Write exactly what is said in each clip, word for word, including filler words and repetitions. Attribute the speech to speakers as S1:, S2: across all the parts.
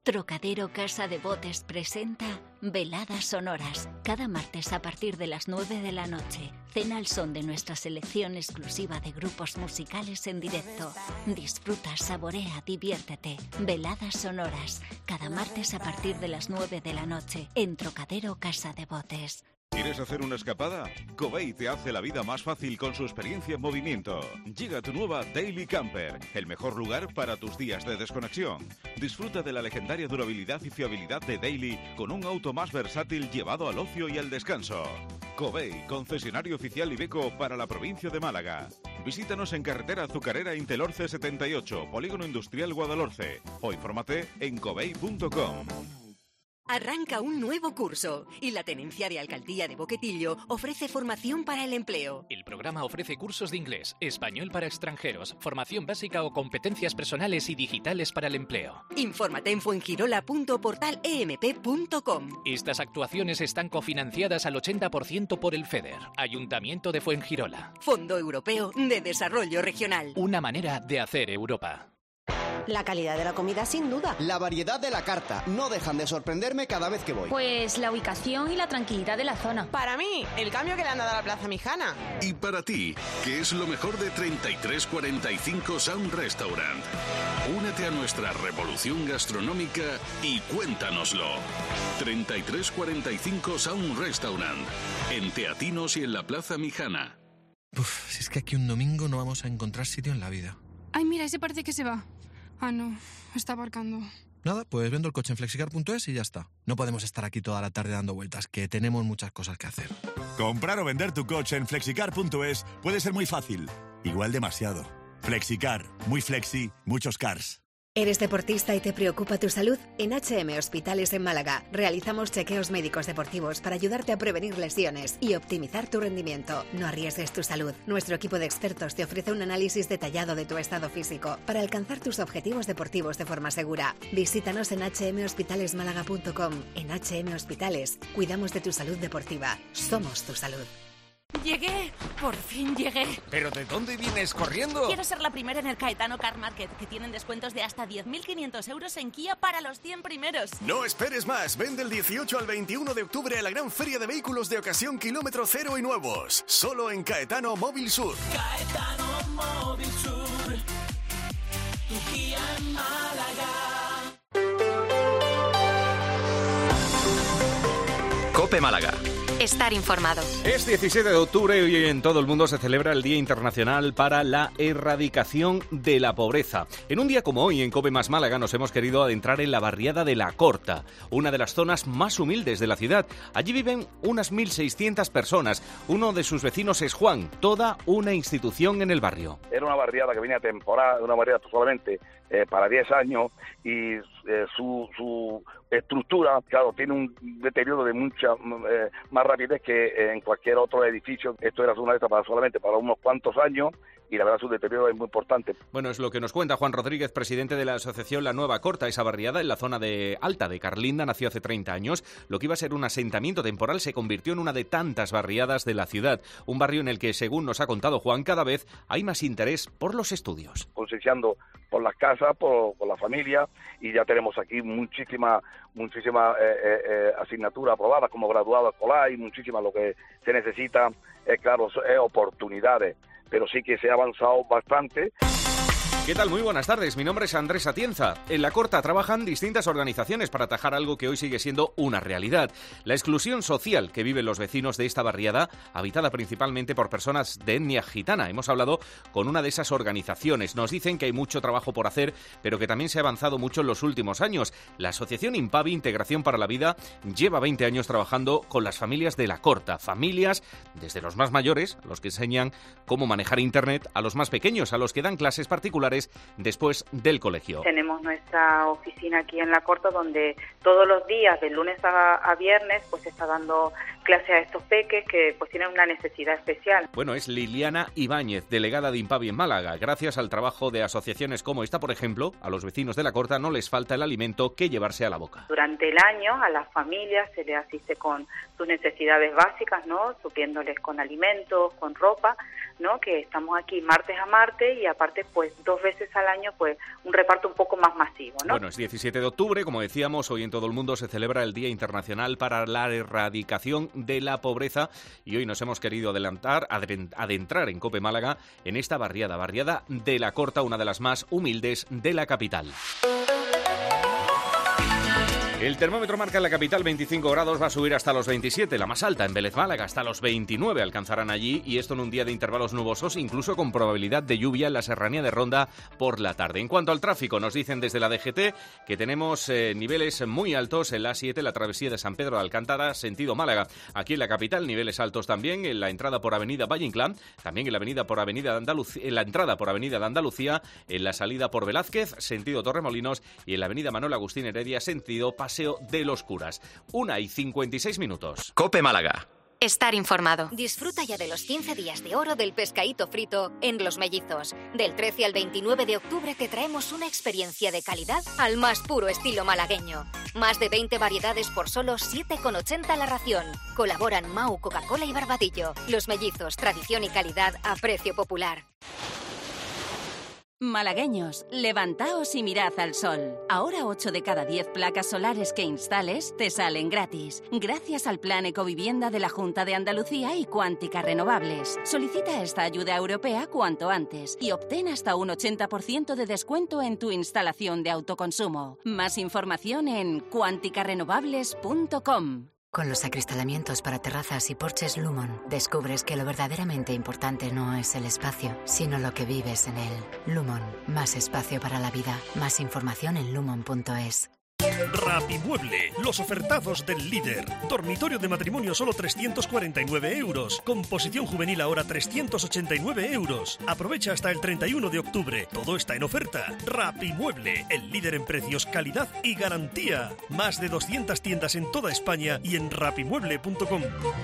S1: Trocadero Casa de Botes presenta Veladas Sonoras. Cada martes a partir de las nueve de la noche. Cena al son de nuestra selección exclusiva de grupos musicales en directo. Disfruta, saborea, diviértete. Veladas Sonoras. Cada martes a partir de las nueve de la noche. En Trocadero Casa de Botes.
S2: ¿Quieres hacer una escapada? Covey te hace la vida más fácil con su experiencia en movimiento. Llega tu nueva Daily Camper, el mejor lugar para tus días de desconexión. Disfruta de la legendaria durabilidad y fiabilidad de Daily con un auto más versátil llevado al ocio y al descanso. Covey, concesionario oficial Iveco para la provincia de Málaga. Visítanos en carretera Azucarera Intelorce setenta y ocho, Polígono Industrial Guadalhorce, o infórmate en covey punto com.
S3: Arranca un nuevo curso y la Tenencia de Alcaldía de Boquetillo ofrece formación para el empleo.
S4: El programa ofrece cursos de inglés, español para extranjeros, formación básica o competencias personales y digitales para el empleo.
S3: Infórmate en fuengirola punto portal e m p punto com.
S4: Estas actuaciones están cofinanciadas al ochenta por ciento por el FEDER, Ayuntamiento de Fuengirola.
S3: Fondo Europeo de Desarrollo Regional.
S4: Una manera de hacer Europa.
S5: La calidad de la comida, sin duda.
S6: La variedad de la carta. No dejan de sorprenderme cada vez que voy.
S7: Pues la ubicación y la tranquilidad de la zona.
S5: Para mí, el cambio que le han dado a la Plaza Mijana.
S8: Y para ti, ¿qué es lo mejor de treinta y tres cuarenta y cinco Sound Restaurant? Únete a nuestra revolución gastronómica y cuéntanoslo. treinta y tres cuarenta y cinco Sound Restaurant. En Teatinos y en la Plaza Mijana.
S9: Uf, si es que aquí un domingo no vamos a encontrar sitio en la vida.
S10: Ay, mira, ese parece que se va. Ah, no, está aparcando.
S9: Nada, pues vendo el coche en flexicar punto es y ya está. No podemos estar aquí toda la tarde dando vueltas, que tenemos muchas cosas que hacer.
S11: Comprar o vender tu coche en flexicar punto es puede ser muy fácil, igual demasiado. Flexicar, muy flexi, muchos cars.
S12: ¿Eres deportista y te preocupa tu salud? En H M Hospitales en Málaga realizamos chequeos médicos deportivos para ayudarte a prevenir lesiones y optimizar tu rendimiento. No arriesgues tu salud. Nuestro equipo de expertos te ofrece un análisis detallado de tu estado físico para alcanzar tus objetivos deportivos de forma segura. Visítanos en h m hospitales málaga punto com. En H M Hospitales cuidamos de tu salud deportiva. Somos tu salud.
S13: Llegué, por fin llegué.
S14: ¿Pero de dónde vienes corriendo?
S13: Quiero ser la primera en el Caetano Car Market, que tienen descuentos de hasta diez mil quinientos euros en Kia para los cien primeros.
S15: No esperes más, ven del dieciocho al veintiuno de octubre a la gran feria de vehículos de ocasión kilómetro cero y nuevos. Solo en Caetano Móvil Sur.
S16: Caetano Móvil Sur, tu Kia en Málaga.
S17: COPE Málaga.
S7: Estar informado.
S18: Es diecisiete de octubre y hoy en todo el mundo se celebra el Día Internacional para la Erradicación de la Pobreza. En un día como hoy, en COPE Más Málaga, nos hemos querido adentrar en la barriada de La Corta, una de las zonas más humildes de la ciudad. Allí viven unas mil seiscientas personas. Uno de sus vecinos es Juan, toda una institución en el barrio.
S19: Era una barriada que venía temporal, una barriada solamente eh, para diez años y eh, su, su estructura, claro, tiene un deterioro de mucha eh, más rapidez que eh, en cualquier otro edificio. Esto era una para solamente para unos cuantos años y la verdad su deterioro es muy importante.
S18: Bueno, es lo que nos cuenta Juan Rodríguez, presidente de la asociación La Nueva Corta. Esa barriada en la zona de Alta de Carlinda nació hace treinta años. Lo que iba a ser un asentamiento temporal se convirtió en una de tantas barriadas de la ciudad. Un barrio en el que, según nos ha contado Juan, cada vez hay más interés por los estudios.
S19: Concienciando por las casas, por, por la familia, y ya tenemos aquí muchísimas muchísimas eh, eh, asignaturas aprobadas como graduado escolar y muchísimas. Lo que se necesita, es eh, claro, es oportunidades, pero sí que se ha avanzado bastante.
S18: ¿Qué tal? Muy buenas tardes. Mi nombre es Andrés Atienza. En La Corta trabajan distintas organizaciones para atajar algo que hoy sigue siendo una realidad: la exclusión social que viven los vecinos de esta barriada, habitada principalmente por personas de etnia gitana. Hemos hablado con una de esas organizaciones. Nos dicen que hay mucho trabajo por hacer, pero que también se ha avanzado mucho en los últimos años. La asociación Impavi, Integración para la Vida, lleva veinte años trabajando con las familias de La Corta. Familias desde los más mayores, a los que enseñan cómo manejar internet, a los más pequeños, a los que dan clases particulares después del colegio.
S20: Tenemos nuestra oficina aquí en La Corta, donde todos los días, de lunes a, a viernes, pues se está dando clase a estos peques que pues tienen una necesidad especial.
S18: Bueno, es Liliana Ibáñez, delegada de Impavi en Málaga. Gracias al trabajo de asociaciones como esta, por ejemplo, a los vecinos de La Corta no les falta el alimento que llevarse a la boca.
S20: Durante el año a las familias se les asiste con sus necesidades básicas, ¿no? Supliéndoles con alimentos, con ropa, ¿no? Que estamos aquí martes a martes y aparte pues dos veces al año pues un reparto un poco más masivo, ¿no?
S18: Bueno, es diecisiete de octubre, como decíamos, hoy en todo el mundo se celebra el Día Internacional para la Erradicación de la Pobreza y hoy nos hemos querido adelantar, adentrar en COPE Málaga en esta barriada, barriada de la Corta, una de las más humildes de la capital. El termómetro marca en la capital veinticinco grados, va a subir hasta los veintisiete, la más alta en Vélez Málaga, hasta los veintinueve alcanzarán allí, y esto en un día de intervalos nubosos, incluso con probabilidad de lluvia en la serranía de Ronda por la tarde. En cuanto al tráfico, nos dicen desde la D G T que tenemos eh, niveles muy altos en la A siete, la travesía de San Pedro de Alcántara, sentido Málaga. Aquí en la capital, niveles altos también en la entrada por Avenida Valle Inclán, también en la avenida por Avenida de Andalucía, en la entrada por Avenida de Andalucía, en la salida por Velázquez, sentido Torremolinos, y en la avenida Manuel Agustín Heredia, sentido Paseo de los Curas. Una y cincuenta y seis minutos.
S8: COPE Málaga.
S7: Estar informado.
S1: Disfruta ya de los quince días de oro del pescadito frito en Los Mellizos. Del trece al veintinueve de octubre te traemos una experiencia de calidad al más puro estilo malagueño. Más de veinte variedades por solo siete con ochenta la ración. Colaboran Mau, Coca-Cola y Barbadillo. Los Mellizos, tradición y calidad a precio popular.
S3: Malagueños, levantaos y mirad al sol. Ahora ocho de cada diez placas solares que instales te salen gratis, gracias al Plan Ecovivienda de la Junta de Andalucía y Cuántica Renovables. Solicita esta ayuda europea cuanto antes y obtén hasta un ochenta por ciento de descuento en tu instalación de autoconsumo. Más información en cuántica renovables punto com.
S12: Con los acristalamientos para terrazas y porches Lumon, descubres que lo verdaderamente importante no es el espacio, sino lo que vives en él. Lumon, más espacio para la vida. Más información en lumon punto es.
S17: Rapimueble, los ofertazos del líder. Dormitorio de matrimonio solo trescientos cuarenta y nueve euros. Composición juvenil ahora trescientos ochenta y nueve euros. Aprovecha hasta el treinta y uno de octubre. Todo está en oferta. Rapimueble, el líder en precios, calidad y garantía. Más de doscientas tiendas en toda España y en rapimueble punto com.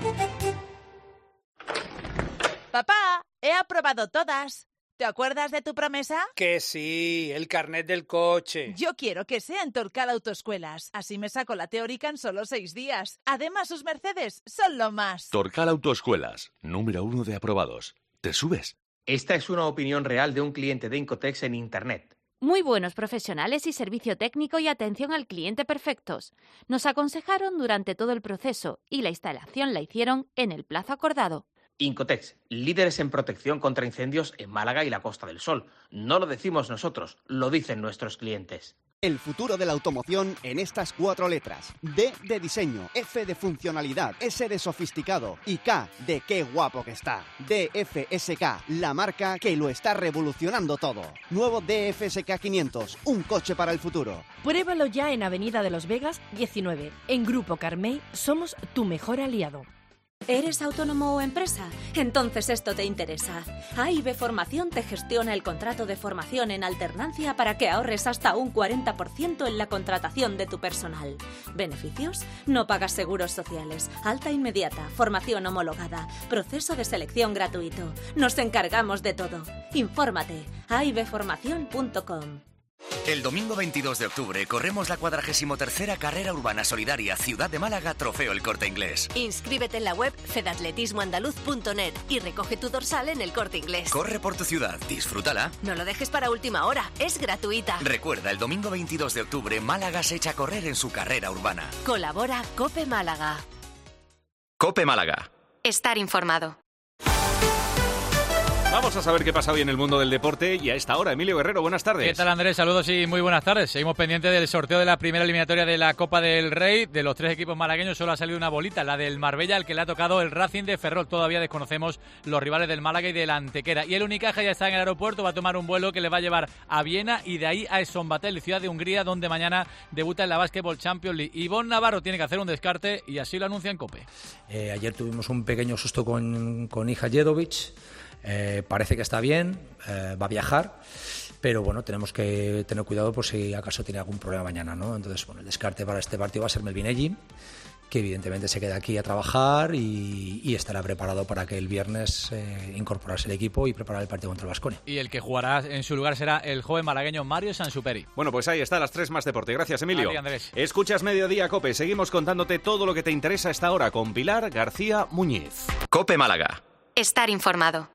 S21: Papá, he aprobado todas. ¿Te acuerdas de tu promesa?
S22: Que sí, el carnet del coche.
S21: Yo quiero que sea en Torcal Autoescuelas. Así me saco la teórica en solo seis días. Además, sus Mercedes son lo más.
S23: Torcal Autoescuelas, número uno de aprobados. ¿Te subes?
S24: Esta es una opinión real de un cliente de Incotex en Internet.
S7: Muy buenos profesionales y servicio técnico y atención al cliente perfectos. Nos aconsejaron durante todo el proceso y la instalación la hicieron en el plazo acordado.
S24: Incotex, líderes en protección contra incendios en Málaga y la Costa del Sol. No lo decimos nosotros, lo dicen nuestros clientes.
S6: El futuro de la automoción en estas cuatro letras. D de diseño, F de funcionalidad, S de sofisticado y K de qué guapo que está. D F S K, la marca que lo está revolucionando todo. Nuevo D F S K quinientos, un coche para el futuro.
S25: Pruébalo ya en Avenida de los Vegas diecinueve. En Grupo Carmey somos tu mejor aliado.
S3: ¿Eres autónomo o empresa? Entonces esto te interesa. A I B Formación te gestiona el contrato de formación en alternancia para que ahorres hasta un cuarenta por ciento en la contratación de tu personal. ¿Beneficios? No pagas seguros sociales, alta inmediata, formación homologada, proceso de selección gratuito. Nos encargamos de todo. Infórmate. a i b formación punto com.
S26: El domingo veintidós de octubre corremos la cuadragésimo tercera Carrera Urbana Solidaria Ciudad de Málaga Trofeo El Corte Inglés.
S3: Inscríbete en la web fedatletismo andaluz punto net y recoge tu dorsal en El Corte Inglés.
S26: Corre por tu ciudad, disfrútala.
S3: No lo dejes para última hora, es gratuita.
S26: Recuerda, el domingo veintidós de octubre Málaga se echa a correr en su carrera urbana.
S3: Colabora COPE Málaga.
S8: COPE Málaga.
S7: Estar informado.
S18: Vamos a saber qué pasa hoy en el mundo del deporte y a esta hora, Emilio Guerrero, buenas tardes.
S27: ¿Qué tal, Andrés? Saludos y muy buenas tardes. Seguimos pendientes del sorteo de la primera eliminatoria de la Copa del Rey. De los tres equipos malagueños solo ha salido una bolita, la del Marbella, al que le ha tocado el Racing de Ferrol. Todavía desconocemos los rivales del Málaga y del Antequera. Y el Unicaja ya está en el aeropuerto, va a tomar un vuelo que le va a llevar a Viena y de ahí a Esombatel, ciudad de Hungría, donde mañana debuta en la Basketball Champions League. Ivonne Navarro tiene que hacer un descarte y así lo anuncia en COPE.
S28: Eh, ayer tuvimos un pequeño susto con, con Ija Jedovic. Eh, parece que está bien, eh, va a viajar, pero bueno, tenemos que tener cuidado por si acaso tiene algún problema mañana, ¿no? Entonces, bueno, el descarte para este partido va a ser Melvin Eggi, que evidentemente se queda aquí a trabajar y, y estará preparado para que el viernes eh, incorporarse al equipo y preparar el partido contra el Baskonia.
S27: Y el que jugará en su lugar será el joven malagueño Mario Sansuperi.
S18: Bueno, pues ahí está, las tres más deporte. Gracias, Emilio.
S27: A ti, Andrés.
S18: Escuchas Mediodía COPE. Seguimos contándote todo lo que te interesa a esta hora con Pilar García Muñiz.
S8: COPE Málaga.
S7: Estar informado.